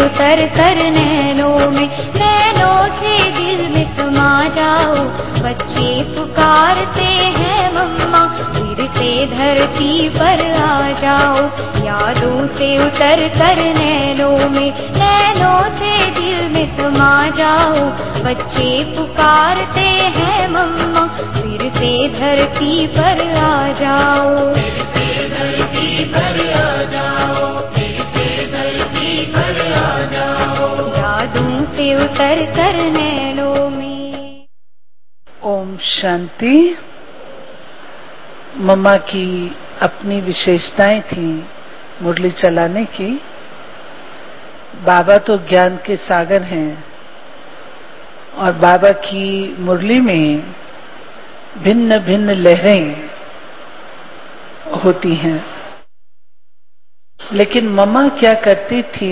उतर कर नैनों से दिल में समा जाओ। बच्चे पुकारते हैं मम्मा, फिर से धरती पर आ जाओ। यादों से उतर कर नैनों से दिल में समा जाओ। बच्चे पुकारते हैं मम्मा, फिर से धरती पर आ जाओ। फिर से धरती पर आ जाओ, फिर से धरती पर आ जाओ। यादों से उतर कर नैनों में। ओम शांति। मम्मा की अपनी विशेषताएं थी मुरली चलाने की। बाबा तो ज्ञान के सागर हैं और बाबा की मुरली में भिन्न भिन्न लहरें होती हैं। लेकिन मम्मा क्या करती थी,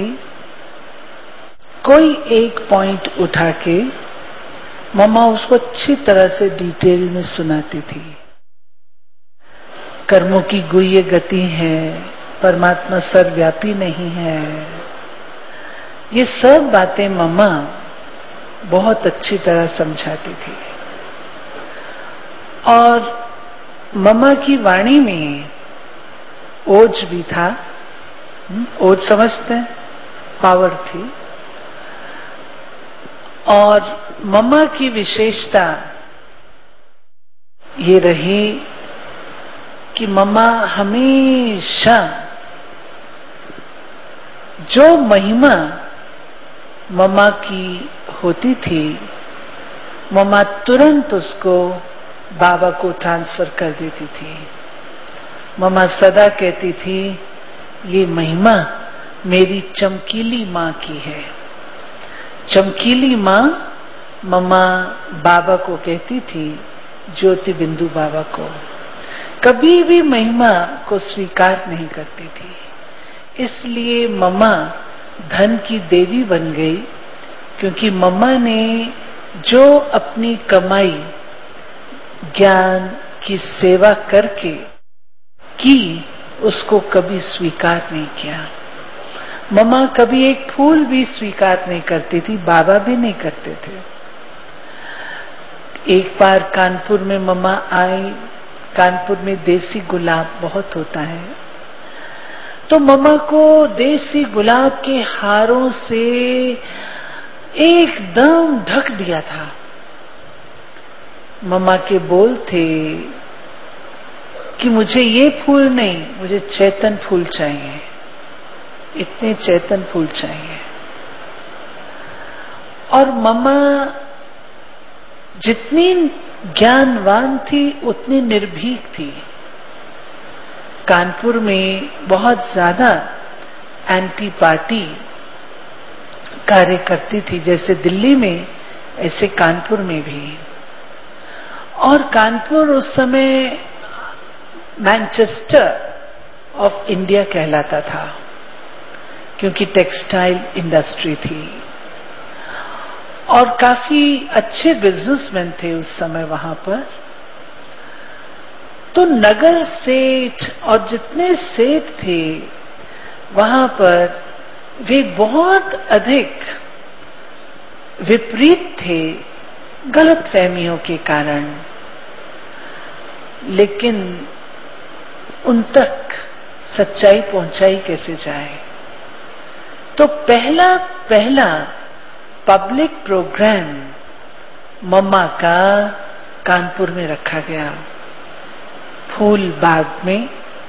कोई एक पॉइंट उठा के मम्मा उसको अच्छी तरह से डिटेल में सुनाती थी। कर्मों की गुह्य गति है, परमात्मा सर्वव्यापी नहीं है, ये सब बातें मम्मा बहुत अच्छी तरह समझाती थी। और मम्मा की वाणी में ओज भी था। ओज समझते हैं, पावर थी। और मम्मा की विशेषता ये रही कि मम्मा हमेशा जो महिमा मम्मा की होती थी, मम्मा तुरंत उसको बाबा को ट्रांसफर कर देती थी। मम्मा सदा कहती थी, ये महिमा मेरी चमकीली माँ की है। चमकीली माँ मम्मा बाबा को कहती थी, ज्योति बिंदु बाबा को। कभी भी महिमा को स्वीकार नहीं करती थी। इसलिए मम्मा धन की देवी बन गई, क्योंकि मम्मा ने जो अपनी कमाई ज्ञान की सेवा करके की, उसको कभी स्वीकार नहीं किया। मम्मा कभी एक फूल भी स्वीकार नहीं करती थी, बाबा भी नहीं करते थे। एक बार कानपुर में मम्मा आई। कानपुर में देसी गुलाब बहुत होता है, तो मम्मा को देसी गुलाब के हारों से एकदम ढक दिया था। मम्मा के बोल थे कि मुझे ये फूल नहीं, मुझे चेतन फूल चाहिए, इतने चेतन फूल चाहिए। और मम्मा जितनी ज्ञानवान थी उतनी निर्भीक थी। कानपुर में बहुत ज्यादा एंटी पार्टी कार्य करती थी, जैसे दिल्ली में ऐसे कानपुर में भी। और कानपुर उस समय मैनचेस्टर ऑफ इंडिया कहलाता था, क्योंकि टेक्सटाइल इंडस्ट्री थी और काफी अच्छे बिजनेसमैन थे उस समय वहां पर। तो नगर सेठ और जितने सेठ थे वहां पर, वे बहुत अधिक विपरीत थे गलतफहमियों के कारण। लेकिन उन तक सच्चाई पहुंचाई कैसे जाए? तो पहला पब्लिक प्रोग्राम मम्मा का कानपुर में रखा गया, फूल बाग में,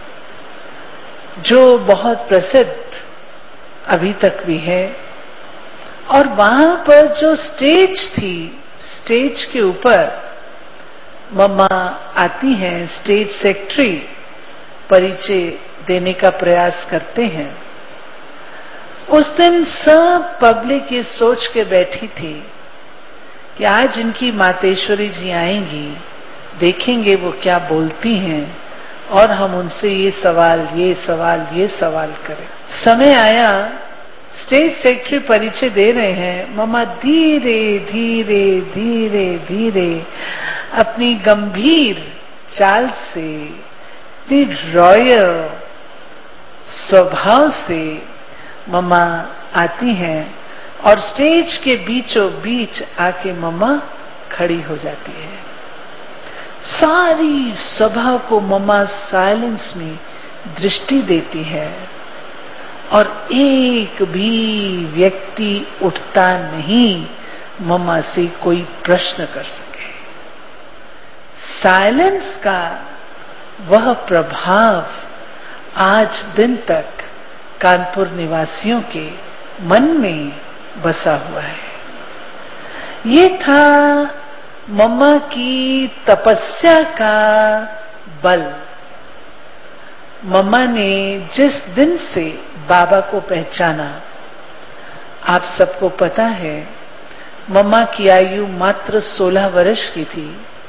जो बहुत प्रसिद्ध अभी तक भी है। और वहां पर जो स्टेज थी, स्टेज के ऊपर मम्मा आती हैं, स्टेज सेक्रेटरी परिचय देने का प्रयास करते हैं। उस दिन सब पब्लिक ये सोच के बैठी थी कि आज इनकी मातेश्वरी जी आएंगी, देखेंगे वो क्या बोलती हैं और हम उनसे ये सवाल करें। समय आया, स्टेज सेक्रेटरी परिचय दे रहे हैं। मम्मा धीरे धीरे धीरे धीरे अपनी गंभीर चाल से, रॉयल स्वभाव से मम्मा आती हैं और स्टेज के बीचों बीच आके मम्मा खड़ी हो जाती है। सारी सभा को मम्मा साइलेंस में दृष्टि देती है और एक भी व्यक्ति उठता नहीं मम्मा से कोई प्रश्न कर सके। साइलेंस का वह प्रभाव आज दिन तक कानपुर निवासियों के मन में बसा हुआ है। ये था मम्मा की तपस्या का बल। मम्मा ने जिस दिन से बाबा को पहचाना, आप सबको पता है मम्मा की आयु मात्र 16 वर्ष की थी।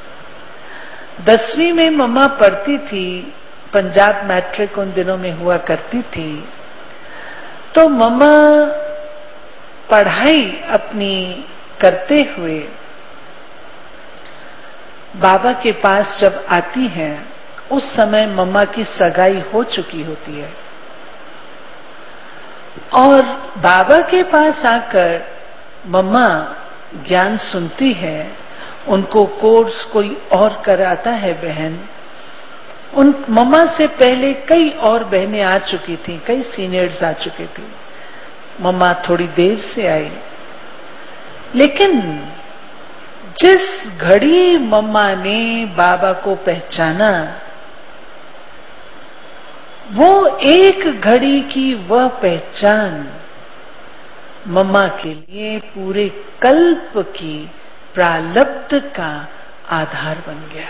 10वीं में मम्मा पढ़ती थी, पंजाब मैट्रिक उन दिनों में हुआ करती थी। तो मम्मा पढ़ाई अपनी करते हुए बाबा के पास जब आती हैं, उस समय मम्मा की सगाई हो चुकी होती है और बाबा के पास आकर मम्मा ज्ञान सुनती है। उनको कोर्स कोई और कराता है बहन। उन मम्मा से पहले कई और बहनें आ चुकी थी, कई सीनियर्स आ चुके थे। मम्मा थोड़ी देर से आई, लेकिन जिस घड़ी मम्मा ने बाबा को पहचाना, वो एक घड़ी की वह पहचान मम्मा के लिए पूरे कल्प की प्रारब्ध का आधार बन गया।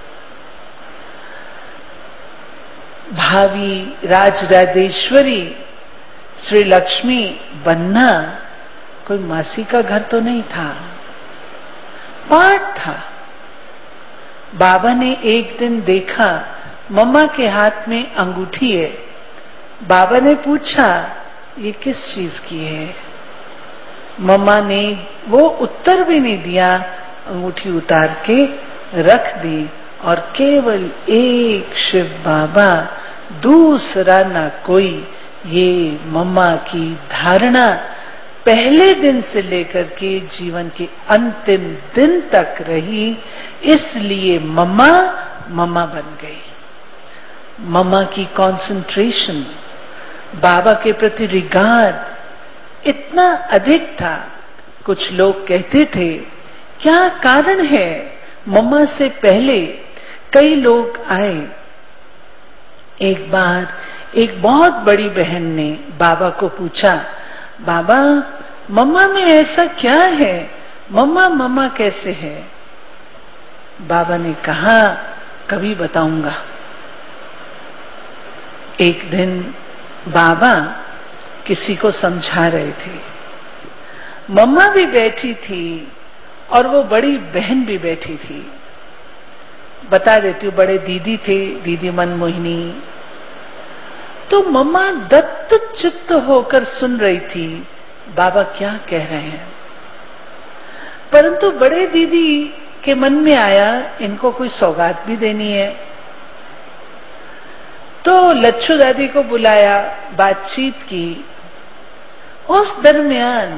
भावी राजराजेश्वरी श्री लक्ष्मी बनना कोई मासी का घर तो नहीं था, पाठ था। बाबा ने एक दिन देखा मम्मा के हाथ में अंगूठी है। बाबा ने पूछा ये किस चीज की है? मम्मा ने वो उत्तर भी नहीं दिया, अंगूठी उतार के रख दी और केवल एक शिव बाबा, दूसरा ना कोई, ये मम्मा की धारणा पहले दिन से लेकर के जीवन के अंतिम दिन तक रही। इसलिए मम्मा मम्मा बन गई। मम्मा की कंसंट्रेशन, बाबा के प्रति रिगार्ड इतना अधिक था। कुछ लोग कहते थे क्या कारण है, मम्मा से पहले कई लोग आए। एक बार एक बहुत बड़ी बहन ने बाबा को पूछा, बाबा मम्मा में ऐसा क्या है, मम्मा मम्मा कैसे है? बाबा ने कहा कभी बताऊंगा। एक दिन बाबा किसी को समझा रहे थे, मम्मा भी बैठी थी और वो बड़ी बहन भी बैठी थी। बता देती हूँ, बड़े दीदी थे, दीदी मनमोहिनी। तो मम्मा दत्त चित्त होकर सुन रही थी बाबा क्या कह रहे हैं। परंतु बड़े दीदी के मन में आया इनको कोई सौगात भी देनी है। तो लच्छू दादी को बुलाया, बातचीत की। उस दरमियान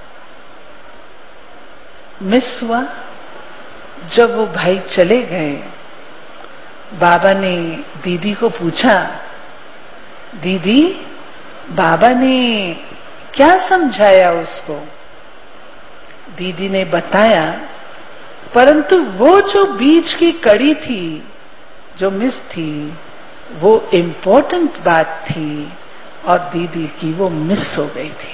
मिस हुआ। जब वो भाई चले गए, बाबा ने दीदी को पूछा, दीदी बाबा ने क्या समझाया उसको? दीदी ने बताया, परंतु वो जो बीच की कड़ी थी, जो मिस थी, वो इम्पोर्टेंट बात थी और दीदी की वो मिस हो गई थी।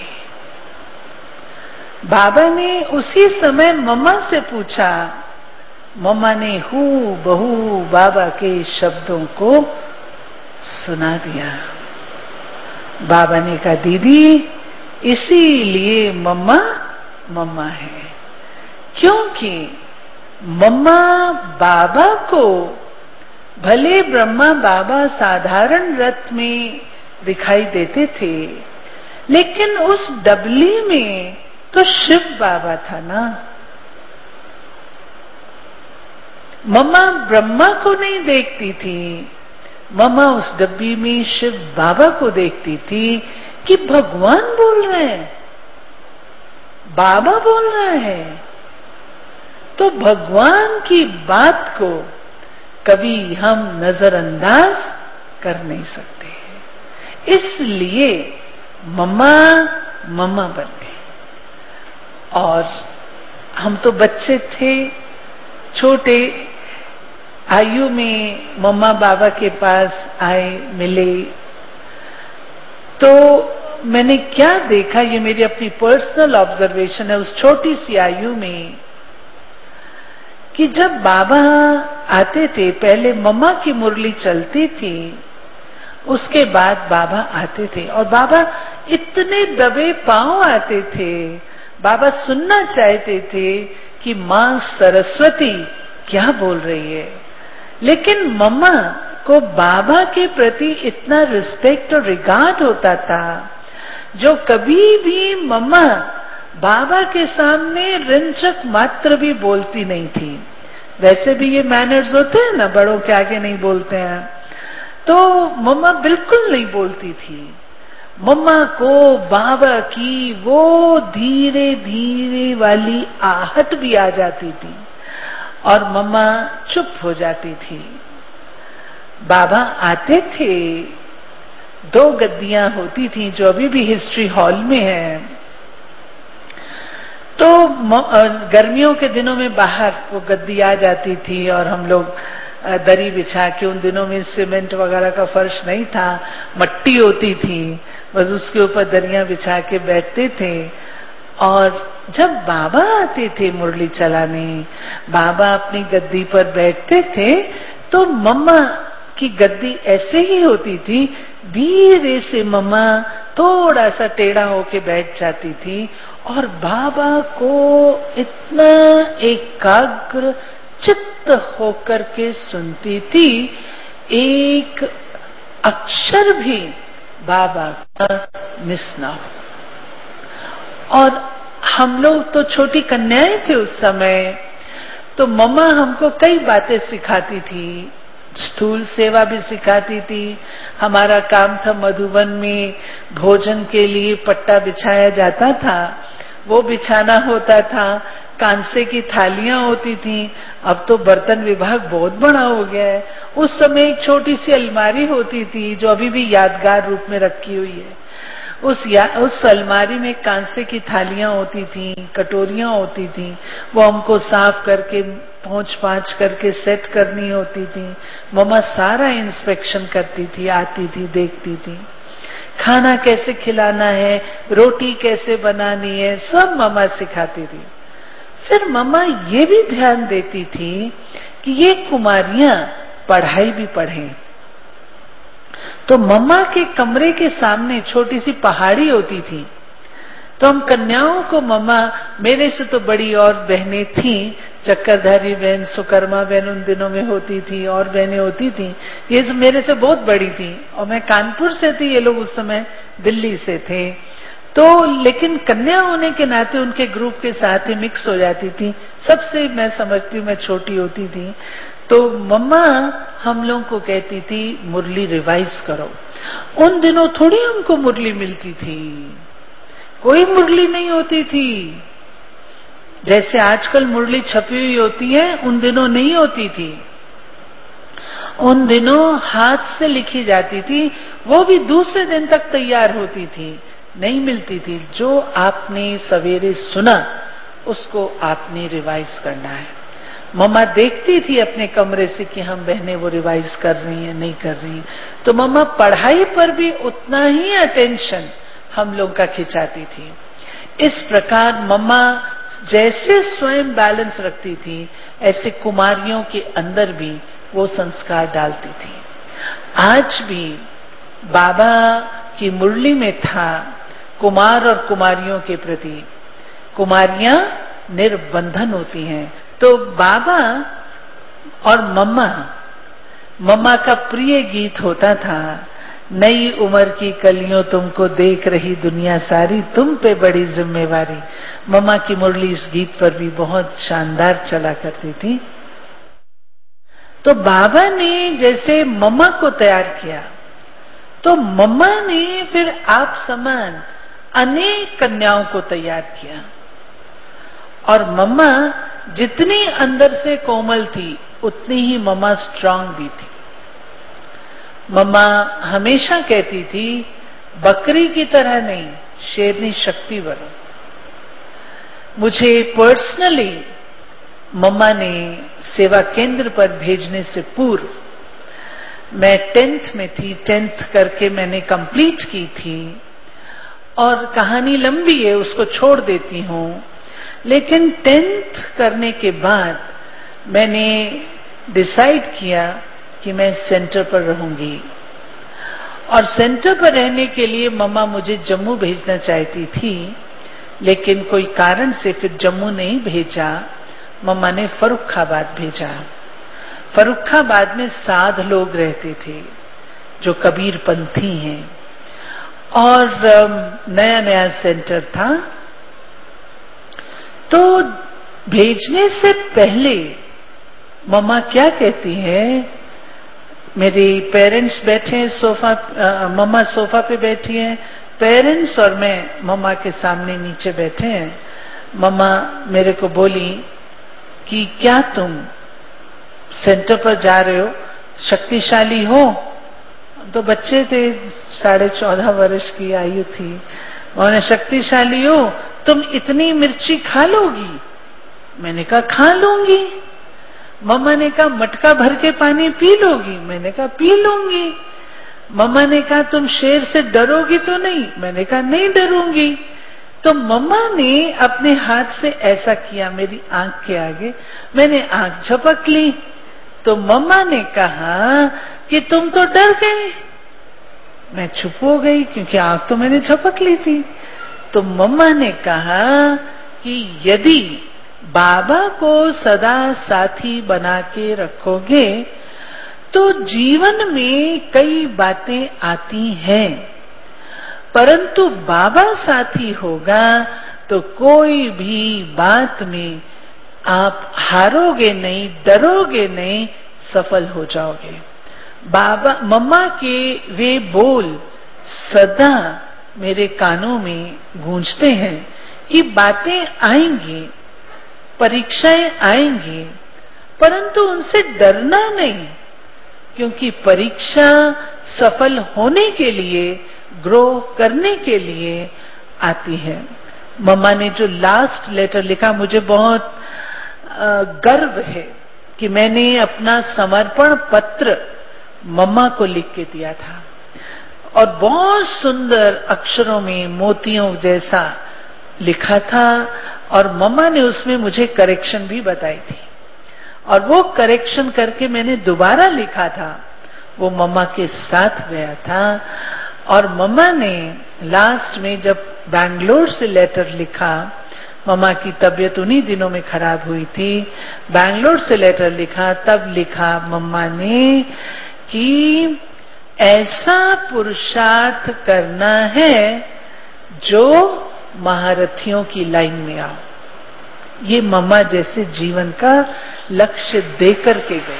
बाबा ने उसी समय मम्मा से पूछा। मम्मा ने हू बहू बाबा के शब्दों को सुना दिया। बाबा ने कहा, दीदी इसीलिए मम्मा मम्मा है, क्योंकि मम्मा बाबा को, भले ब्रह्मा बाबा साधारण रथ में दिखाई देते थे, लेकिन उस डबली में तो शिव बाबा था ना। मम्मा ब्रह्मा को नहीं देखती थी, मम्मा उस डब्बी में शिव बाबा को देखती थी। कि भगवान बोल रहे हैं, बाबा बोल रहा है, तो भगवान की बात को कभी हम नजरअंदाज कर नहीं सकते। इसलिए मम्मा मम्मा बन गई। और हम तो बच्चे थे, छोटे आयु में मम्मा बाबा के पास आए, मिले, तो मैंने क्या देखा, ये मेरी अपनी पर्सनल ऑब्जर्वेशन है उस छोटी सी आयु में, कि जब बाबा आते थे, पहले मम्मा की मुरली चलती थी, उसके बाद बाबा आते थे, और बाबा इतने दबे पांव आते थे। बाबा सुनना चाहते थे कि मां सरस्वती क्या बोल रही है, लेकिन मम्मा को बाबा के प्रति इतना रिस्पेक्ट और रिगार्ड होता था, जो कभी भी मम्मा बाबा के सामने रिंचक मात्र भी बोलती नहीं थी। वैसे भी ये मैनर्स होते हैं ना, बड़ों के आगे नहीं बोलते हैं, तो मम्मा बिल्कुल नहीं बोलती थी। मम्मा को बाबा की वो धीरे धीरे वाली आहट भी आ जाती थी और मम्मा चुप हो जाती थी। बाबा आते थे, 2 गद्दियां होती थी जो अभी भी हिस्ट्री हॉल में है, तो गर्मियों के दिनों में बाहर वो गद्दी आ जाती थी और हम लोग दरी बिछा के, उन दिनों में सीमेंट वगैरह का फर्श नहीं था, मट्टी होती थी, बस उसके ऊपर दरियां बिछा के बैठते थे। और जब बाबा आते थे मुरली चलाने, बाबा अपनी गद्दी पर बैठते थे, तो मम्मा की गद्दी ऐसे ही होती थी, धीरे से मम्मा थोड़ा सा टेढ़ा होके बैठ जाती थी और बाबा को इतना एकाग्र चित्त होकर के सुनती थी, एक अक्षर भी बाबा का मिस ना हो। और हम लोग तो छोटी कन्याएं थे उस समय, तो मम्मा हमको कई बातें सिखाती थी, स्थूल सेवा भी सिखाती थी। हमारा काम था मधुबन में भोजन के लिए पट्टा बिछाया जाता था, वो बिछाना होता था। कांसे की थालियां होती थी, अब तो बर्तन विभाग बहुत बड़ा हो गया है। उस समय एक छोटी सी अलमारी होती थी जो अभी भी यादगार रूप में रखी हुई है। उस अलमारी में कांसे की थालियां होती थी, कटोरियां होती थी, वो हमको साफ करके पोंछ पांछ करके सेट करनी होती थी। मम्मा सारा इंस्पेक्शन करती थी, आती थी, देखती थी। खाना कैसे खिलाना है, रोटी कैसे बनानी है, सब मम्मा सिखाती थी। फिर मम्मा ये भी ध्यान देती थी कि ये कुमारियां पढ़ाई भी पढ़ें। तो मम्मा के कमरे के सामने छोटी सी पहाड़ी होती थी, तो हम कन्याओं को मम्मा, मेरे से तो बड़ी और बहनें थीं, चक्करधारी बहन, सुकर्मा बहन उन दिनों में होती थी, और बहनें होती थी, ये मेरे से बहुत बड़ी थी, और मैं कानपुर से थी, ये लोग उस समय दिल्ली से थे। तो लेकिन कन्या होने के नाते उनके ग्रुप के साथ ही मिक्स हो जाती थी। सबसे मैं समझती हूँ मैं छोटी होती थी। तो मम्मा हम लोगों को कहती थी मुरली रिवाइज करो। उन दिनों थोड़ी हमको मुरली मिलती थी, कोई मुरली नहीं होती थी। जैसे आजकल मुरली छपी हुई होती है, उन दिनों नहीं होती थी। उन दिनों हाथ से लिखी जाती थी, वो भी दूसरे दिन तक तैयार होती थी, नहीं मिलती थी। जो आपने सवेरे सुना उसको आपने रिवाइज करना है। मम्मा देखती थी अपने कमरे से कि हम बहनें वो रिवाइज कर रही हैं, नहीं कर रही। तो मम्मा पढ़ाई पर भी उतना ही अटेंशन हम लोग का खिंचाती थी। इस प्रकार मम्मा जैसे स्वयं बैलेंस रखती थी, ऐसे कुमारियों के अंदर भी वो संस्कार डालती थी। आज भी बाबा की मुरली में था कुमार और कुमारियों के प्रति, कुमारियां निर्बंधन होती हैं। तो बाबा और मम्मा का प्रिय गीत होता था, नई उम्र की कलियों तुमको देख रही दुनिया सारी, तुम पे बड़ी जिम्मेवारी। मम्मा की मुरली इस गीत पर भी बहुत शानदार चला करती थी। तो बाबा ने जैसे मम्मा को तैयार किया, तो मम्मा ने फिर आप समान अनेक कन्याओं को तैयार किया, और मम्मा जितनी अंदर से कोमल थी उतनी ही मम्मा स्ट्रांग भी थी। मम्मा हमेशा कहती थी, बकरी की तरह नहीं, शेरनी शक्ति बनो। मुझे पर्सनली मम्मा ने सेवा केंद्र पर भेजने से पूर्व, मैं 10th में थी, 10th करके मैंने कंप्लीट की थी, और कहानी लंबी है, उसको छोड़ देती हूं। लेकिन 10th करने के बाद मैंने डिसाइड किया कि मैं सेंटर पर रहूंगी, और सेंटर पर रहने के लिए मम्मा मुझे जम्मू भेजना चाहती थी, लेकिन कोई कारण से फिर जम्मू नहीं भेजा, मम्मा ने फर्रुखाबाद भेजा। फर्रुखाबाद में साध लोग रहते थे जो कबीरपंथी हैं, और नया नया सेंटर था। तो भेजने से पहले मम्मा क्या कहती है, मेरे पेरेंट्स बैठे हैं सोफा, मम्मा सोफा पे बैठी हैं, पेरेंट्स और मैं मम्मा के सामने नीचे बैठे हैं। मम्मा मेरे को बोली कि क्या तुम सेंटर पर जा रहे हो, शक्तिशाली हो? तो बच्चे थे, 14.5 वर्ष की आयु थी। उन्होंने, शक्तिशाली हो, तुम इतनी मिर्ची खा लोगी? मैंने कहा खा लूंगी। मम्मा ने कहा मटका भर के पानी पी लोगी? मैंने कहा पी लूंगी। मम्मा ने कहा तुम शेर से डरोगी तो नहीं? मैंने कहा नहीं डरूंगी। तो मम्मा ने अपने हाथ से ऐसा किया मेरी आंख के आगे, मैंने आंख झपक ली। तो मम्मा ने कहा कि तुम तो डर गए। मैं चुप हो गई क्योंकि आंख तो मैंने झपक ली थी। तो मम्मा ने कहा कि यदि बाबा को सदा साथी बना के रखोगे तो जीवन में कई बातें आती हैं, परंतु बाबा साथी होगा तो कोई भी बात में आप हारोगे नहीं, डरोगे नहीं, सफल हो जाओगे। बाबा मम्मा के वे बोल सदा मेरे कानों में गूंजते हैं कि बातें आएंगी, परीक्षाएं आएंगी, परंतु उनसे डरना नहीं, क्योंकि परीक्षा सफल होने के लिए, ग्रो करने के लिए आती है। मम्मा ने जो लास्ट लेटर लिखा, मुझे बहुत गर्व है कि मैंने अपना समर्पण पत्र मम्मा को लिख के दिया था, और बहुत सुंदर अक्षरों में मोतियों जैसा लिखा था, और मम्मा ने उसमें मुझे करेक्शन भी बताई थी, और वो करेक्शन करके मैंने दोबारा लिखा था। वो मम्मा के साथ गया था, और मम्मा ने लास्ट में जब बैंगलोर से लेटर लिखा, मम्मा की तबीयत उन्हीं दिनों में खराब हुई थी, बैंगलोर से लेटर लिखा, तब लिखा मम्मा ने कि ऐसा पुरुषार्थ करना है जो महारथियों की लाइन में आओ। ये मम्मा जैसे जीवन का लक्ष्य देकर के गए।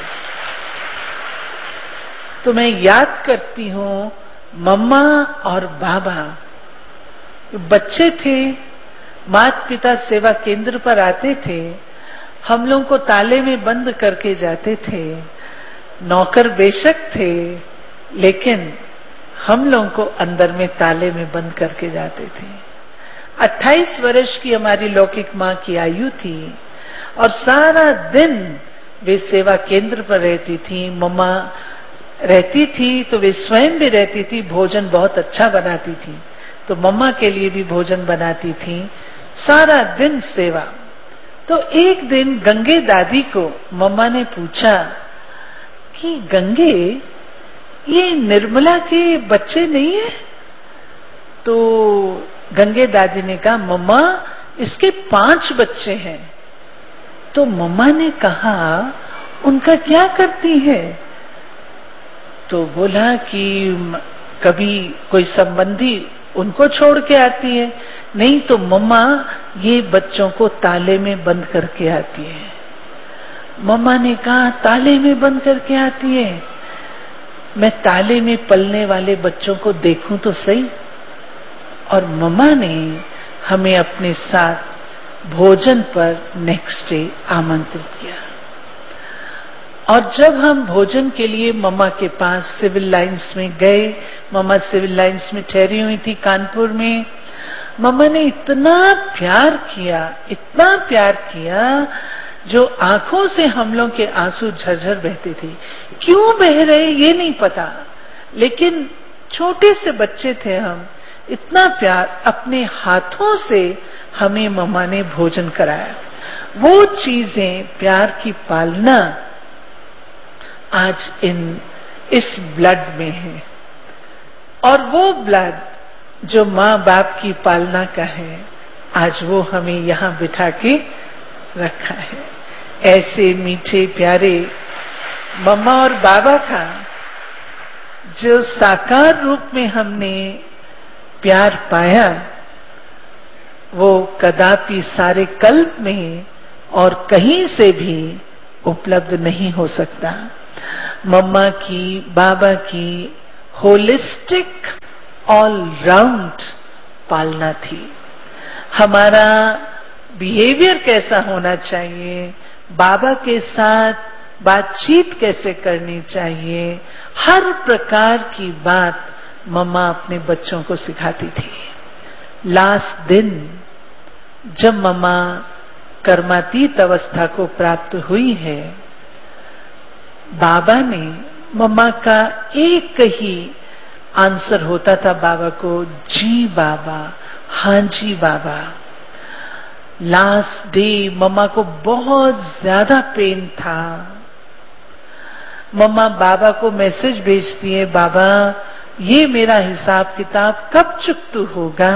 तो मैं याद करती हूं मम्मा और बाबा, बच्चे थे, माता पिता सेवा केंद्र पर आते थे, हम लोग को ताले में बंद करके जाते थे। नौकर बेशक थे, लेकिन हम लोगों को अंदर में ताले में बंद करके जाते थे। 28 वर्ष की हमारी लौकिक मां की आयु थी, और सारा दिन वे सेवा केंद्र पर रहती थी। मम्मा रहती थी तो वे स्वयं भी रहती थी, भोजन बहुत अच्छा बनाती थी, तो मम्मा के लिए भी भोजन बनाती थी, सारा दिन सेवा। तो एक दिन गंगे दादी को मम्मा ने पूछा कि गंगे, ये निर्मला के बच्चे नहीं है? तो गंगे दादी ने कहा मम्मा इसके 5 बच्चे हैं। तो मम्मा ने कहा उनका क्या करती है? तो बोला कि कभी कोई संबंधी उनको छोड़ के आती है, नहीं तो मम्मा ये बच्चों को ताले में बंद करके आती है। मम्मा ने कहा ताले में बंद करके आती है? मैं ताले में पलने वाले बच्चों को देखूं तो सही। और मम्मा ने हमें अपने साथ भोजन पर नेक्स्ट डे आमंत्रित किया। और जब हम भोजन के लिए मम्मा के पास सिविल लाइंस में गए, मम्मा सिविल लाइंस में ठहरी हुई थी कानपुर में, मम्मा ने इतना प्यार किया, इतना प्यार किया, जो आंखों से हम लोग के आंसू झरझर बहते थे। क्यों बह रहे ये नहीं पता, लेकिन छोटे से बच्चे थे हम, इतना प्यार, अपने हाथों से हमें मम्मा ने भोजन कराया। वो चीजें, प्यार की पालना आज इस ब्लड में है। और वो ब्लड जो माँ बाप की पालना का है, आज वो हमें यहां बिठा के रखा है। ऐसे मीठे प्यारे मम्मा और बाबा का जो साकार रूप में हमने प्यार पाया, वो कदापि सारे कल्प में और कहीं से भी उपलब्ध नहीं हो सकता। मम्मा की, बाबा की होलिस्टिक ऑल राउंड पालना थी। हमारा बिहेवियर कैसा होना चाहिए, बाबा के साथ बातचीत कैसे करनी चाहिए, हर प्रकार की बात मम्मा अपने बच्चों को सिखाती थी। लास्ट दिन जब मम्मा कर्मातीत अवस्था को प्राप्त हुई है, बाबा ने, मम्मा का एक ही आंसर होता था बाबा को, जी बाबा, हाँ जी बाबा। लास्ट डे मम्मा को बहुत ज्यादा पेन था। मम्मा बाबा को मैसेज भेजती है, बाबा ये मेरा हिसाब किताब कब चुकता होगा।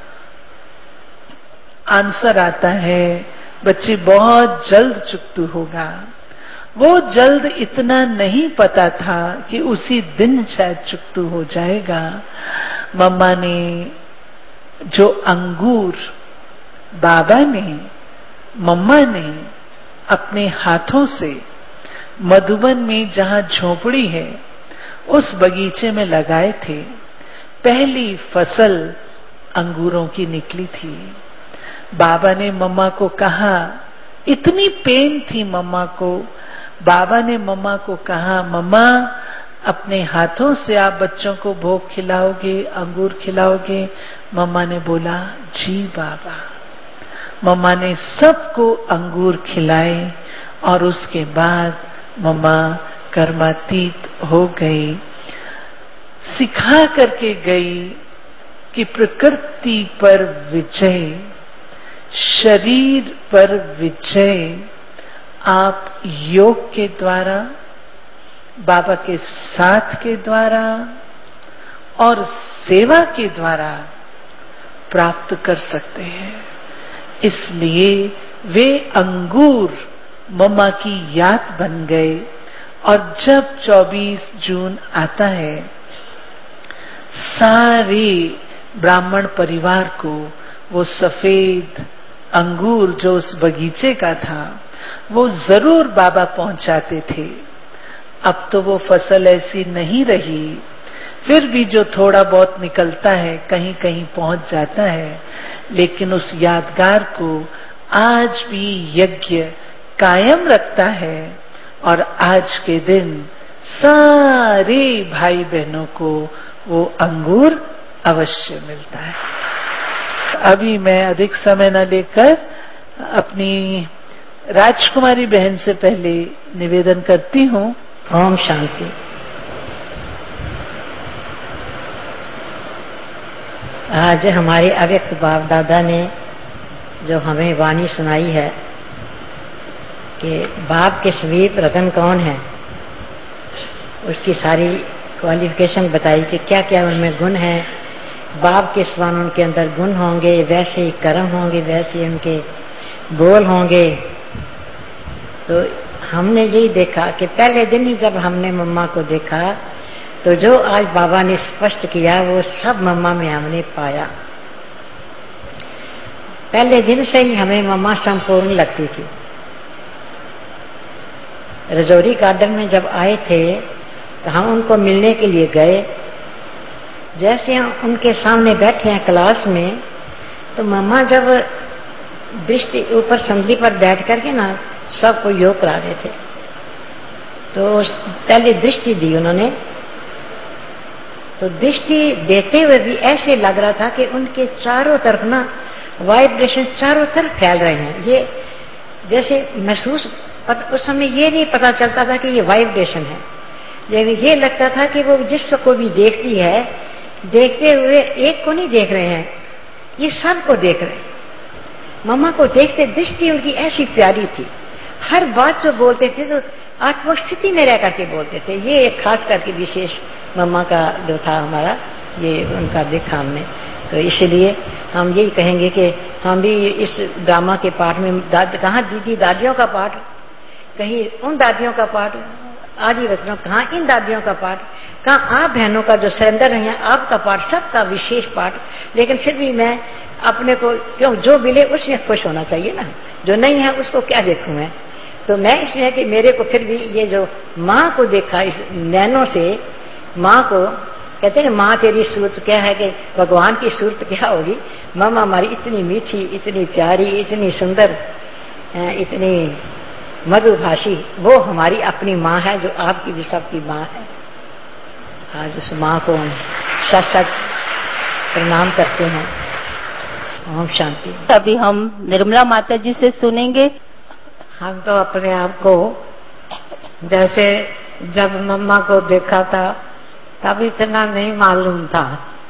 आंसर आता है, बच्चे बहुत जल्द चुकता होगा। वो जल्द इतना नहीं पता था कि उसी दिन शायद चुकता हो जाएगा। मम्मा ने जो अंगूर बाबा ने, मम्मा ने अपने हाथों से मधुबन में जहां झोपड़ी है उस बगीचे में लगाए थे, पहली फसल अंगूरों की निकली थी। बाबा ने मम्मा को कहा, इतनी पेन थी मम्मा को, बाबा ने मम्मा को कहा, मम्मा अपने हाथों से आप बच्चों को भोग खिलाओगे, अंगूर खिलाओगे। मम्मा ने बोला, जी बाबा। मम्मा ने सबको अंगूर खिलाए और उसके बाद मम्मा कर्मातीत हो गई। सिखा करके गई कि प्रकृति पर विजय, शरीर पर विजय आप योग के द्वारा, बाबा के साथ के द्वारा और सेवा के द्वारा प्राप्त कर सकते हैं। इसलिए वे अंगूर मम्मा की याद बन गए। और जब 24 जून आता है, सारे ब्राह्मण परिवार को वो सफेद अंगूर जो उस बगीचे का था वो जरूर बाबा पहुंचाते थे। अब तो वो फसल ऐसी नहीं रही, फिर भी जो थोड़ा बहुत निकलता है कहीं कहीं पहुंच जाता है, लेकिन उस यादगार को आज भी यज्ञ कायम रखता है। और आज के दिन सारे भाई बहनों को वो अंगूर अवश्य मिलता है। अभी मैं अधिक समय न लेकर अपनी राजकुमारी बहन से पहले निवेदन करती हूँ। ओम शांति। आज हमारे अव्यक्त बाप दादा ने जो हमें वाणी सुनाई है कि बाप के समीप रतन कौन है, उसकी सारी क्वालिफिकेशन बताई कि क्या क्या उनमें गुण है। बाप के समान उनके अंदर गुण होंगे, वैसे ही कर्म होंगे, वैसे ही उनके बोल होंगे। तो हमने यही देखा कि पहले दिन ही जब हमने मम्मा को देखा तो जो आज बाबा ने स्पष्ट किया वो सब मम्मा में हमने पाया। पहले दिन से ही हमें मम्मा संपूर्ण लगती थी। रजौरी गार्डन में जब आए थे तो हम उनको मिलने के लिए गए। जैसे हम उनके सामने बैठे हैं क्लास में, तो मम्मा जब दृष्टि ऊपर संधि पर बैठ करके ना सबको योग करा रहे थे, तो पहले दृष्टि दी उन्होंने। तो दृष्टि देते हुए भी ऐसे लग रहा था कि उनके चारों तरफ ना वाइब्रेशन चारों तरफ फैल रहे हैं। ये जैसे महसूस, उस समय ये नहीं पता चलता था कि ये वाइब्रेशन है, लेकिन ये लगता था कि वो जिसको भी देखती है, देखते हुए एक को नहीं देख रहे हैं, ये सबको देख रहे हैं। मम्मा को देखते दृष्टि उनकी ऐसी प्यारी थी, हर बात जो बोलते थे तो आत्मस्थिति में रह करके बोलते थे। ये एक खास करके विशेष मम्मा का जो था हमारा, ये उनका देखा हमने। तो इसलिए हम यही कहेंगे कि हम भी इस ड्रामा के पाठ में कहाँ दीदी दादियों का पाठ, कहीं उन दादियों का पाठ, आदि रत्नों कहाँ इन दादियों का पाठ, कहाँ आप बहनों का जो सरेंडर है आपका पाठ, सबका विशेष पाठ। लेकिन फिर भी मैं अपने को क्यों, जो मिले उसमें खुश होना चाहिए ना, जो नहीं है उसको क्या देखूं मैं। तो मैं इसमें है कि मेरे को फिर भी ये जो माँ को देखा इस नैनों से, माँ को कहते हैं माँ तेरी सूरत क्या है, कि भगवान की सूरत क्या होगी। मामा हमारी इतनी मीठी, इतनी प्यारी, इतनी सुंदर, इतनी मधुभाषी, वो हमारी अपनी माँ है, जो आपकी भी सबकी माँ है। आज उस माँ को हम सच सच प्रणाम करते हैं। ओम शांति। अभी हम निर्मला माता जी से सुनेंगे। हम तो अपने आप को जैसे जब मम्मा को देखा था तब इतना नहीं मालूम था,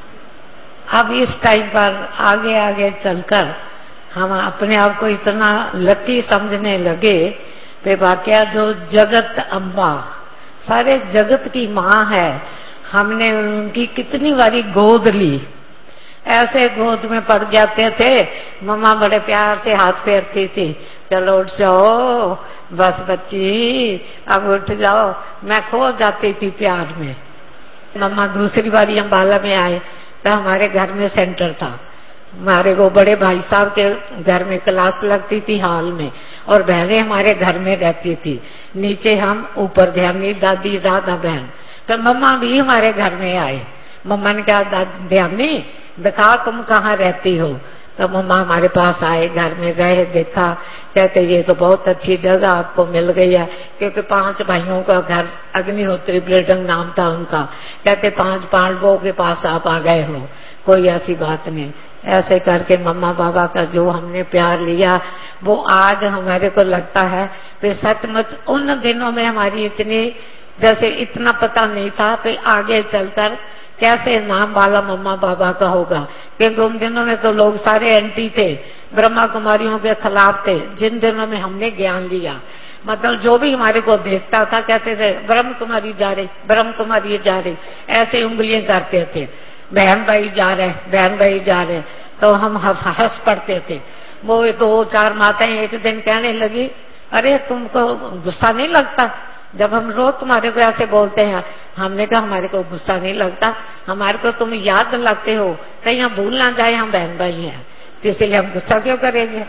अब इस टाइम पर आगे आगे चलकर हम अपने आप को इतना लकी समझने लगे कि वाकया जो जगत अम्बा, सारे जगत की माँ है, हमने उनकी कितनी बारी गोद ली। ऐसे गोद में पड़ जाते थे, मम्मा बड़े प्यार से हाथ फेरती थी, चलो उठ जाओ बस बच्ची अब उठ जाओ। मैं खो जाती थी प्यार में। मम्मा दूसरी बारी अम्बाला में आए तो हमारे घर में सेंटर था, हमारे वो बड़े भाई साहब के घर में क्लास लगती थी हॉल में, और बहनें हमारे घर में रहती थी, नीचे हम, ऊपर ध्यानी दादी राधा बहन। तो मम्मा भी हमारे घर में आए। मम्मा ने कहा ध्यानी दिखा तुम कहाँ रहती हो। तो मम्मा हमारे पास आए, घर में रहे, देखा, कहते ये तो बहुत अच्छी जगह आपको मिल गई है, क्योंकि 5 भाइयों का घर, अग्निहोत्री ब्लेडंग नाम था उनका। कहते 5 पांडवों के पास आप आ गए हो, कोई ऐसी बात नहीं। ऐसे करके मम्मा बाबा का जो हमने प्यार लिया, वो आज हमारे को लगता है कि सचमुच उन दिनों में हमारी इतनी, जैसे इतना पता नहीं था कि आगे चलकर कैसे नाम वाला मम्मा बाबा का होगा, क्योंकि उन दिनों में तो लोग सारे एंटी थे, ब्रह्मा कुमारियों के खिलाफ थे। जिन दिनों में हमने ज्ञान लिया, मतलब जो भी हमारे को देखता था कहते थे ब्रह्म कुमारी जा रही, ब्रह्म कुमारी जा रही, ऐसे उंगलियां करते थे, बहन भाई जा रहे, बहन भाई जा रहे। तो हम हंस पड़ते थे। वो 2-4 माताएं एक दिन कहने लगी, अरे तुमको गुस्सा नहीं लगता जब हम रोज तुम्हारे को ऐसे बोलते हैं। हमने कहा हमारे को गुस्सा नहीं लगता, हमारे को तुम याद दिलाते हो, कहीं हम भूल ना जाए हम बहन भाई हैं, तो इसलिए हम गुस्सा क्यों करेंगे।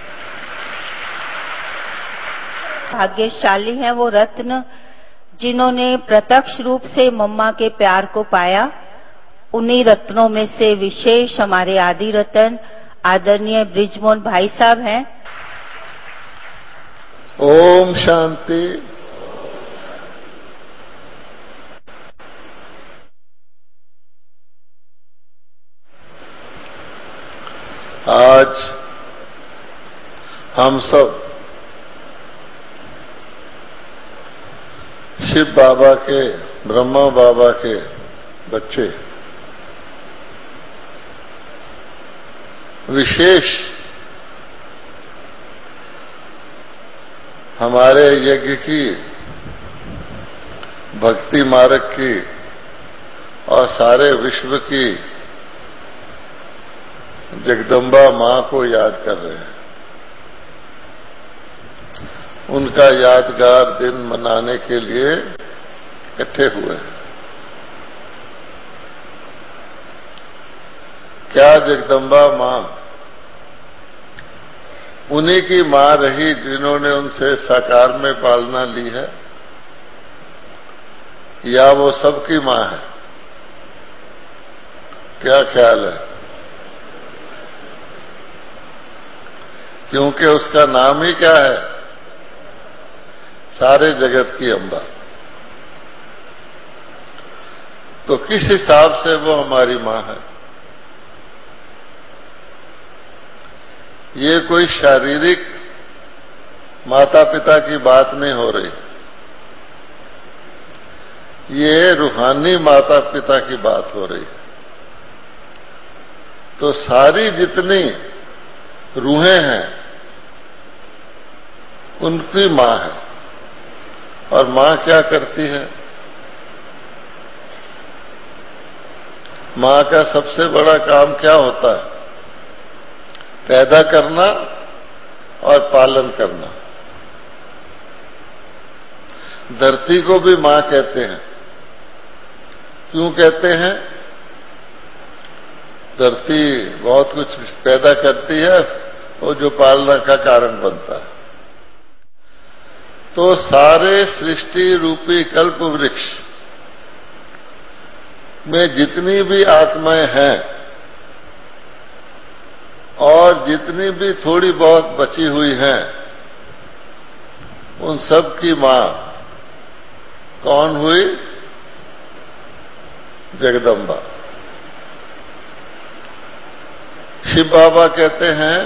भाग्यशाली हैं वो रत्न जिन्होंने प्रत्यक्ष रूप से मम्मा के प्यार को पाया। उन्हीं रत्नों में से विशेष हमारे आदि रतन आदरणीय ब्रिजमोहन भाई साहब हैं। ओम शांति। आज हम सब शिव बाबा के, ब्रह्मा बाबा के बच्चे विशेष हमारे यज्ञ की, भक्ति मार्ग की और सारे विश्व की जगदम्बा मां को याद कर रहे हैं। उनका यादगार दिन मनाने के लिए इकट्ठे हुए हैं। क्या जगदम्बा मां उन्हीं की मां रही जिन्होंने उनसे साकार में पालना ली है, या वो सबकी मां है? क्या ख्याल है? क्योंकि उसका नाम ही क्या है? सारे जगत की अम्बा। तो किस हिसाब से वो हमारी मां है? ये कोई शारीरिक माता पिता की बात नहीं हो रही, ये रूहानी माता पिता की बात हो रही है। तो सारी जितनी रूहें हैं उनकी मां है। और मां क्या करती है? मां का सबसे बड़ा काम क्या होता है? पैदा करना और पालन करना। धरती को भी मां कहते हैं। क्यों कहते हैं? धरती बहुत कुछ पैदा करती है, वो जो पालना का कारण बनता है। तो सारे सृष्टि रूपी कल्प वृक्ष में जितनी भी आत्माएं हैं और जितनी भी थोड़ी बहुत बची हुई हैं, उन सब की मां कौन हुई? जगदम्बा। शिव बाबा कहते हैं,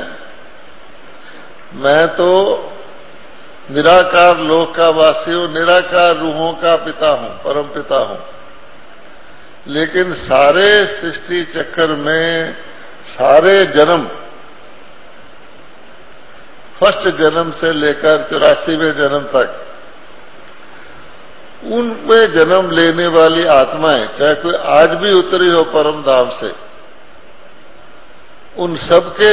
मैं तो निराकार लोक का वासी हूं, निराकार रूहों का पिता हूं, परम पिता हूं। लेकिन सारे सृष्टि चक्कर में सारे जन्म, फर्स्ट जन्म से लेकर 84वें जन्म तक, उनमें जन्म लेने वाली आत्माएं, चाहे कोई आज भी उतरी हो परम धाम से, उन सबके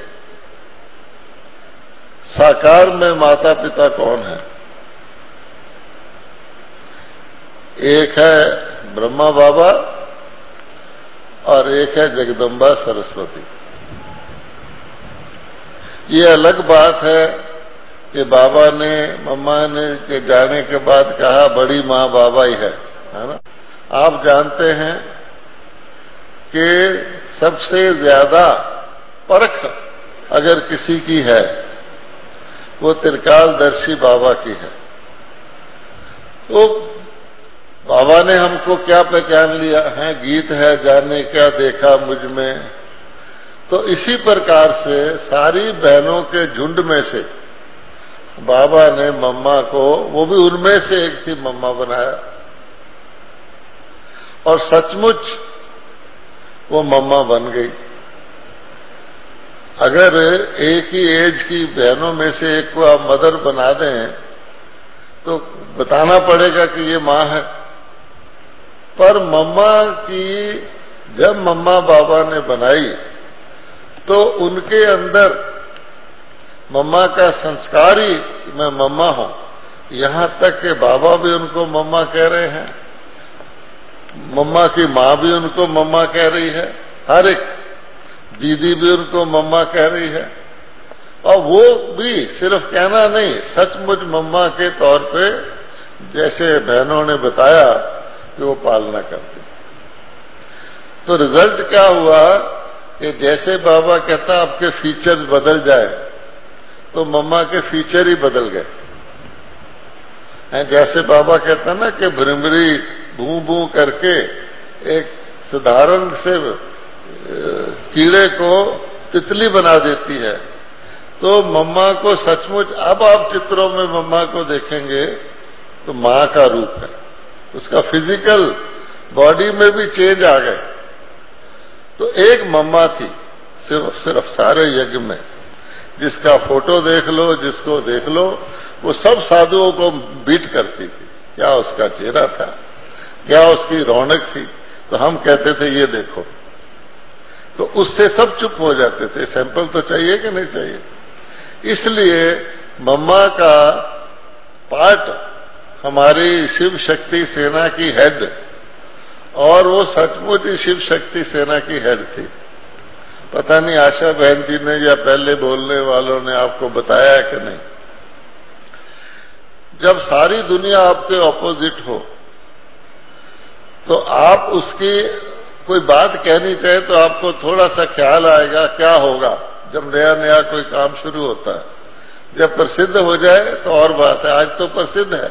साकार में माता पिता कौन है? एक है ब्रह्मा बाबा और एक है जगदम्बा सरस्वती। ये अलग बात है कि बाबा ने, मम्मा ने के जाने के बाद कहा बड़ी मां बाबा ही है ना? आप जानते हैं कि सबसे ज्यादा परख अगर किसी की है वो त्रिकालदर्शी बाबा की है। तो बाबा ने हमको क्या पहचान लिया है? गीत है जाने क्या देखा मुझ में। तो इसी प्रकार से सारी बहनों के झुंड में से बाबा ने मम्मा को, वो भी उनमें से एक थी, मम्मा बनाया। और सचमुच वो मम्मा बन गई। अगर एक ही एज की बहनों में से एक को आप मदर बना दें तो बताना पड़ेगा कि ये मां है। पर मम्मा की जब मम्मा बाबा ने बनाई तो उनके अंदर मम्मा का संस्कार ही मैं मम्मा हूं। यहां तक कि बाबा भी उनको मम्मा कह रहे हैं, मम्मा की मां भी उनको मम्मा कह रही है, हर एक दीदी भी उनको मम्मा कह रही है। और वो भी सिर्फ कहना नहीं, सचमुच मम्मा के तौर पे जैसे बहनों ने बताया कि वो पालना करती। तो रिजल्ट क्या हुआ कि जैसे बाबा कहता आपके फीचर्स बदल जाए, तो मम्मा के फीचर ही बदल गए। जैसे बाबा कहता ना कि भ्रमरी भू भू करके एक साधारण से कीड़े को तितली बना देती है, तो मम्मा को सचमुच अब आप चित्रों में मम्मा को देखेंगे तो मां का रूप है। उसका फिजिकल बॉडी में भी चेंज आ गए। तो एक मम्मा थी सिर्फ सारे यज्ञ में, जिसका फोटो देख लो, जिसको देख लो, वो सब साधुओं को बीट करती थी। क्या उसका चेहरा था, क्या उसकी रौनक थी। तो हम कहते थे ये देखो, तो उससे सब चुप हो जाते थे। सैंपल तो चाहिए कि नहीं चाहिए। इसलिए मम्मा का पार्ट हमारी शिव शक्ति सेना की हेड, और वो सचमुच ही शिव शक्ति सेना की हेड थी। पता नहीं आशा बहन जी ने या पहले बोलने वालों ने आपको बताया कि नहीं। जब सारी दुनिया आपके ऑपोजिट हो तो आप उसकी कोई बात कहनी चाहे तो आपको थोड़ा सा ख्याल आएगा क्या होगा जब नया नया कोई काम शुरू होता है। जब प्रसिद्ध हो जाए तो और बात है। आज तो प्रसिद्ध है।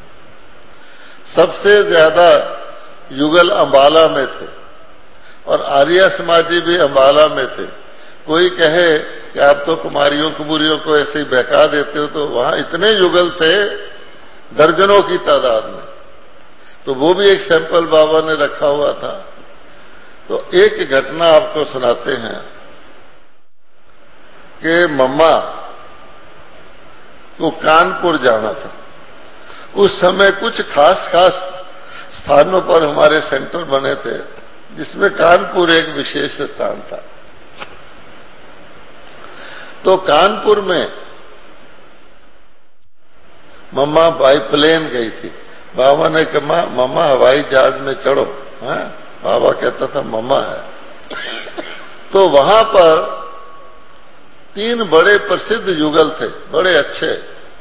सबसे ज्यादा युगल अंबाला में थे और आर्य समाजी भी अंबाला में थे। कोई कहे कि आप तो कुमारियों कुमारियों को ऐसे ही बहका देते हो, तो वहां इतने युगल थे दर्जनों की तादाद में। तो वो भी एक सैंपल बाबा ने रखा हुआ था। तो एक घटना आपको सुनाते हैं कि मम्मा को कानपुर जाना था। उस समय कुछ खास स्थानों पर हमारे सेंटर बने थे, जिसमें कानपुर एक विशेष स्थान था। तो कानपुर में मम्मा बाई प्लेन गई थी। बाबा ने कहा मम्मा हवाई जहाज में चढ़ो। हाँ? बाबा कहता था मम्मा है। तो वहां पर 3 बड़े प्रसिद्ध युगल थे, बड़े अच्छे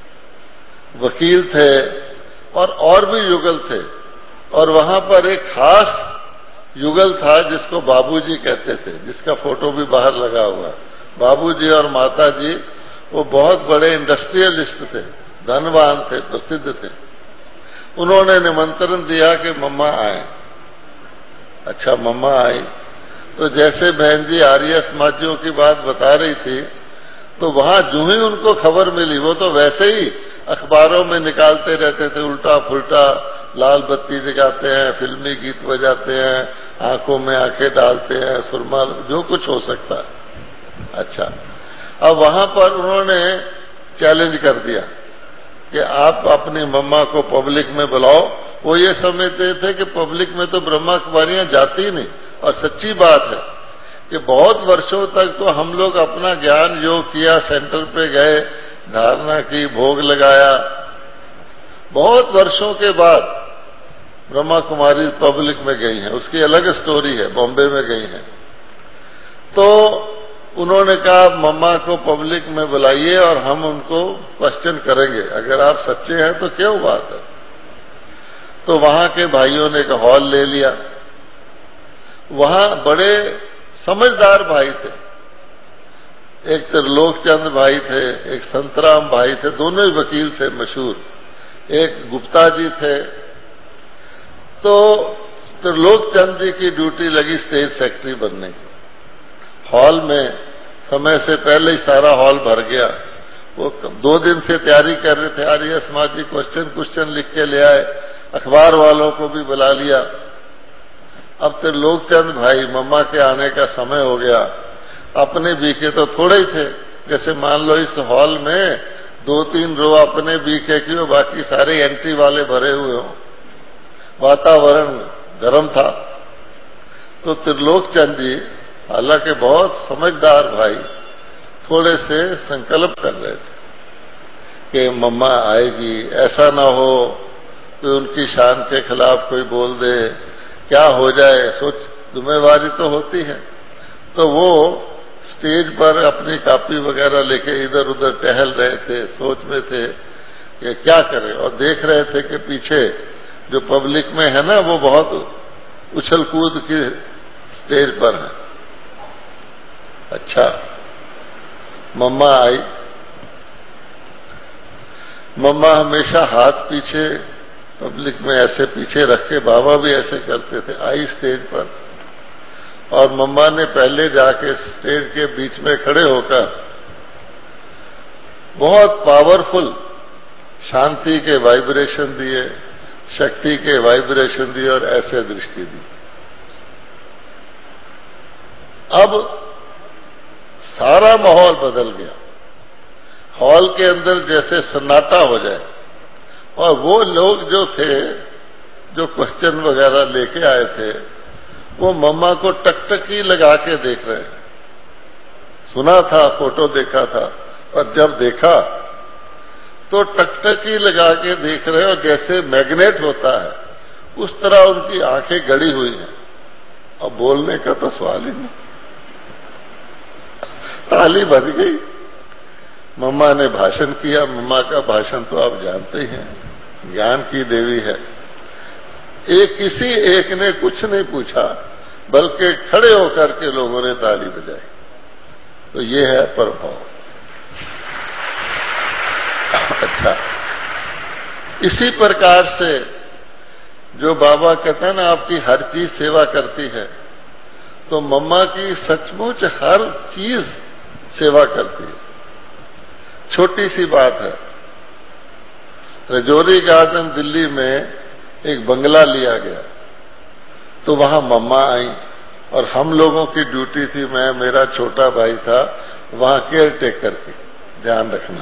वकील थे और भी युगल थे। और वहां पर एक खास युगल था जिसको बाबूजी कहते थे, जिसका फोटो भी बाहर लगा हुआ। बाबूजी और माताजी वो बहुत बड़े इंडस्ट्रियलिस्ट थे, धनवान थे, प्रसिद्ध थे। उन्होंने निमंत्रण दिया कि मम्मा आए। अच्छा, मम्मा आई तो जैसे बहन जी आर्य समाजियों की बात बता रही थी, तो वहां जो ही उनको खबर मिली, वो तो वैसे ही अखबारों में निकालते रहते थे, उल्टा फुल्टा, लाल बत्ती जगाते हैं, फिल्मी गीत बजाते हैं, आंखों में आंखें डालते हैं, सुरमा, जो कुछ हो सकता है। अच्छा, अब वहां पर उन्होंने चैलेंज कर दिया कि आप अपनी मम्मा को पब्लिक में बुलाओ। वो ये समझते थे कि पब्लिक में तो ब्रह्मा कुमारियां जाती ही नहीं। और सच्ची बात है कि बहुत वर्षों तक तो हम लोग अपना ज्ञान योग किया, सेंटर पे गए, धारणा की, भोग लगाया। बहुत वर्षों के बाद ब्रह्मा कुमारी पब्लिक में गई हैं, उसकी अलग स्टोरी है, बॉम्बे में गई हैं। तो उन्होंने कहा मम्मा को पब्लिक में बुलाइए और हम उनको क्वेश्चन करेंगे, अगर आप सच्चे हैं तो क्या बात है। तो वहां के भाइयों ने एक हॉल ले लिया। वहां बड़े समझदार भाई थे, एक त्रिलोकचंद भाई थे, एक संतराम भाई थे, दोनों ही वकील थे मशहूर, एक गुप्ता जी थे। तो त्रिलोकचंद जी की ड्यूटी लगी स्टेज सेक्रेटरी बनने की। हॉल में समय से पहले ही सारा हॉल भर गया। वो 2 दिन से तैयारी कर रहे थे, आर्य समाजी क्वेश्चन लिख के ले आए, अखबार वालों को भी बुला लिया। अब त्रिलोकचंद भाई मम्मा के आने का समय हो गया। अपने बीके तो थोड़े ही थे, जैसे मान लो इस हॉल में 2-3 रो अपने बीके की हो, बाकी सारे एंट्री वाले भरे हुए हो। वातावरण गर्म था। तो त्रिलोकचंद जी, हालांकि बहुत समझदार भाई, थोड़े से संकल्प कर रहे थे कि मम्मा आएगी, ऐसा ना हो कि उनकी शान के खिलाफ कोई बोल दे, क्या हो जाए, सोच, जिम्मेवारी तो होती है। तो वो स्टेज पर अपनी कॉपी वगैरह लेके इधर उधर टहल रहे थे, सोच में थे कि क्या करें। और देख रहे थे कि पीछे जो पब्लिक में है ना, वो बहुत उछल कूद की स्टेज पर है। अच्छा, मम्मा आई। मम्मा हमेशा हाथ पीछे पब्लिक में ऐसे पीछे रख के, बाबा भी ऐसे करते थे। आई स्टेज पर और मम्मा ने पहले जाके स्टेज के बीच में खड़े होकर बहुत पावरफुल शांति के वाइब्रेशन दिए, शक्ति के वाइब्रेशन दिए और ऐसे दृष्टि दी। अब सारा माहौल बदल गया। हॉल के अंदर जैसे सन्नाटा हो जाए। और वो लोग जो थे, जो क्वेश्चन वगैरह लेके आए थे, वो मम्मा को टकटकी लगा के देख रहे। सुना था, फोटो देखा था, और जब देखा तो टकटकी लगा के देख रहे, और जैसे मैग्नेट होता है उस तरह उनकी आंखें गड़ी हुई हैं। और बोलने का तो सवाल ही नहीं। ताली बज गई। मम्मा ने भाषण किया। मम्मा का भाषण तो आप जानते ही हैं, ज्ञान की देवी है। किसी एक ने कुछ नहीं पूछा, बल्कि खड़े होकर के लोगों ने ताली बजाई। तो ये है प्रभाव। अच्छा, इसी प्रकार से जो बाबा कहते हैं ना, आपकी हर चीज सेवा करती है, तो मम्मा की सचमुच हर चीज सेवा करती है। छोटी सी बात है, रजौरी गार्डन दिल्ली में एक बंगला लिया गया, तो वहां मम्मा आई और हम लोगों की ड्यूटी थी, मैं, मेरा छोटा भाई था, वहां केयर टेकर की ध्यान रखना।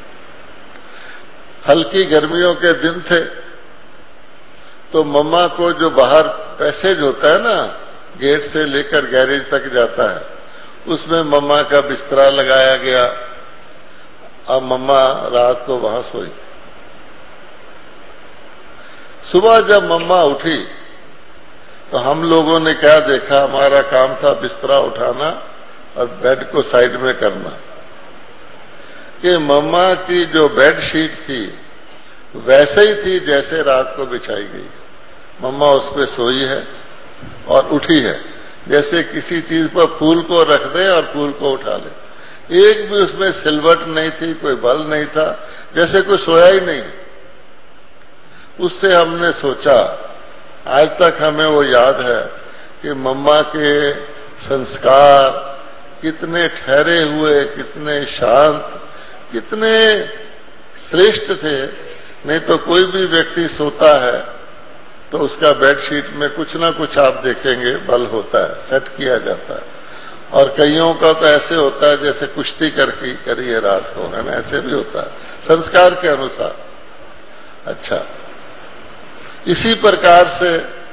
हल्की गर्मियों के दिन थे, तो मम्मा को जो बाहर पैसेज होता है ना, गेट से लेकर गैरेज तक जाता है, उसमें मम्मा का बिस्तरा लगाया गया। अब मम्मा रात को वहां सोई। सुबह जब मम्मा उठी तो हम लोगों ने क्या देखा, हमारा काम था बिस्तरा उठाना और बेड को साइड में करना, कि मम्मा की जो बेड शीट थी वैसे ही थी जैसे रात को बिछाई गई। मम्मा उस पे सोई है और उठी है, जैसे किसी चीज पर फूल को रख दे और फूल को उठा ले। एक भी उसमें सिलवट नहीं थी, कोई बल नहीं था, जैसे कोई सोया ही नहीं। उससे हमने सोचा, आज तक हमें वो याद है कि मम्मा के संस्कार कितने ठहरे हुए, कितने शांत, कितने श्रेष्ठ थे। नहीं तो कोई भी व्यक्ति सोता है तो उसका बेडशीट में कुछ ना कुछ आप देखेंगे बल होता है, सेट किया जाता है। और कईयों का तो ऐसे होता है जैसे कुश्ती करके करी है रात को, है ना, ऐसे भी होता है संस्कार के अनुसार। अच्छा, इसी प्रकार से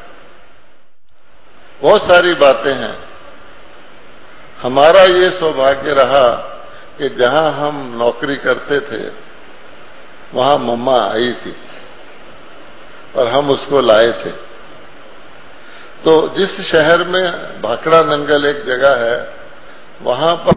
बहुत सारी बातें हैं। हमारा ये सौभाग्य रहा कि जहां हम नौकरी करते थे वहां मम्मा आई थी और हम उसको लाए थे। तो जिस शहर में भाखड़ा नंगल एक जगह है, वहां पर